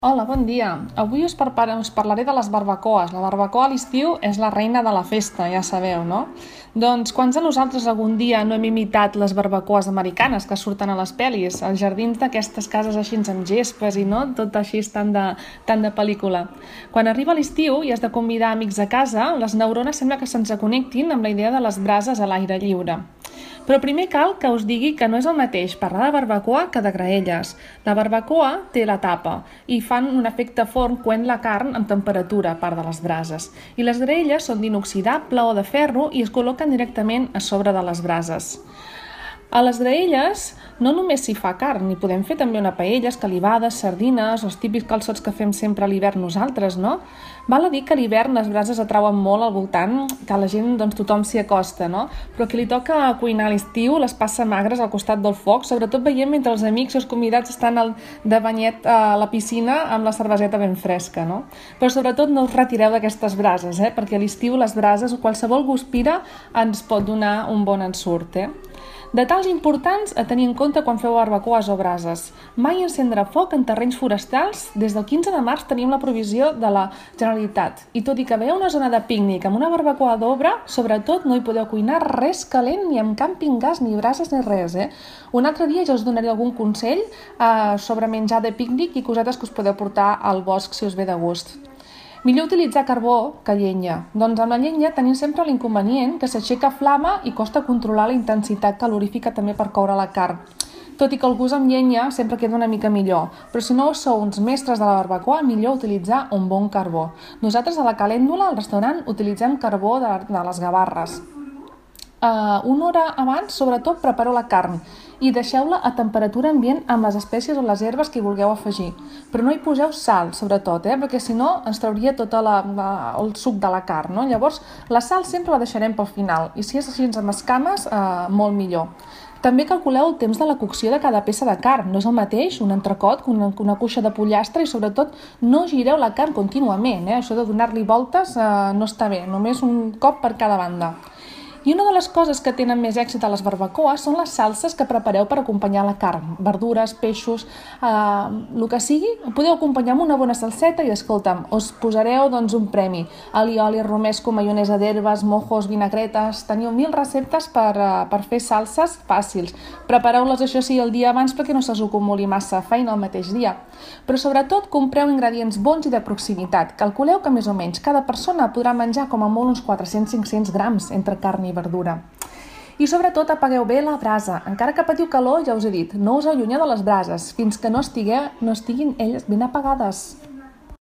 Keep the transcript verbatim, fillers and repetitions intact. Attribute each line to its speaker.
Speaker 1: Hola, bon dia. Avui us, prepara- us parlaré de les barbacoes. La barbacoa a l'estiu és la reina de la festa, ja sabeu, no? Doncs quants de nosaltres algun dia no hem imitat les barbacoes americanes que surten a les pel·lis, als jardins d'aquestes cases així amb gespes i no? Tot així tan de, tan de pel·lícula. Quan arriba l'estiu i has de convidar amics a casa, les neurones sembla que se'ns connectin amb la idea de les brases a l'aire lliure. Però primer cal que us digui que no és el mateix parlar de barbacoa que de graelles. La barbacoa té la tapa i fan un efecte forn coent la carn amb temperatura a part de les brases. I les graelles són d'inoxidable o de ferro i es col·loquen directament a sobre de les brases. A les graelles no només s'hi fa carn, hi podem fer també una paella, escalivades, sardines, els típics calçots que fem sempre a l'hivern nosaltres, no? Val a dir que a l'hivern les brases atrauen molt al voltant, que la gent, doncs tothom s'hi acosta, no? Però qui li toca cuinar a l'estiu les passa magres al costat del foc, sobretot veient mentre els amics i els convidats estan al, de banyet a la piscina amb la cerveseta ben fresca, no? Però sobretot no us retireu d'aquestes brases, eh? Perquè a l'estiu les brases, qualsevol guspira ens pot donar un bon ensurt, eh? Detalls importants a tenir en compte quan feu barbacoes o brases. Mai encendre foc en terrenys forestals. Des del quinze de març tenim la provisió de la Generalitat. I tot i que veieu una zona de pícnic amb una barbacoa d'obra, sobretot no hi podeu cuinar res calent, ni amb càmping gas, ni brases, ni res. Eh? Un altre dia ja us donaré algun consell eh, sobre menjar de pícnic i cosetes que us podeu portar al bosc si us ve de gust. Millor utilitzar carbó que llenya. Doncs amb la llenya tenim sempre l'inconvenient que s'aixeca flama i costa controlar la intensitat calorífica també per coure la carn. Tot i que el gust amb llenya sempre queda una mica millor, però si no sou uns mestres de la barbacoa, millor utilitzar un bon carbó. Nosaltres a la Calèndula, al restaurant, utilitzem carbó de, de les Gavarres. Uh, una hora abans, sobretot, prepareu la carn i deixeu-la a temperatura ambient amb les espècies o les herbes que hi vulgueu afegir. Però no hi poseu sal, sobretot, eh? Perquè si no ens trauria tot la, la, el suc de la carn. No? Llavors, la sal sempre la deixarem pel final i si és així amb escames, uh, molt millor. També calculeu el temps de la cocció de cada peça de carn. No és el mateix un entrecot que una, una cuixa de pollastre i sobretot no gireu la carn contínuament. Eh? Això de donar-li voltes eh, no està bé, només un cop per cada banda. I una de les coses que tenen més èxit a les barbacoes són les salses que prepareu per acompanyar la carn. Verdures, peixos, eh, el que sigui, podeu acompanyar amb una bona salseta i, escolta'm, us posareu doncs, un premi. Alioli, romesco, maionesa d'herbes, mojos, vinagretes... Teniu mil receptes per, eh, per fer salses fàcils. Prepareu-les, això sí, el dia abans perquè no se us acumuli massa feina el mateix dia. Però sobretot compreu ingredients bons i de proximitat. Calculeu que més o menys cada persona podrà menjar com a molt uns quatre-cents a cinc-cents grams entre carn i verdura. I sobretot apagueu bé la brasa. Encara que patiu calor, ja us he dit, no us allunyeu de les brases fins que no, estigueu, no estiguin elles ben apagades.